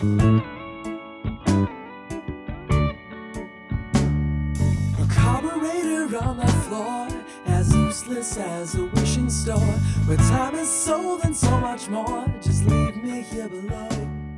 A carburetor on the floor, as useless as a wishing store, where time is sold and so much more. Just leave me here below.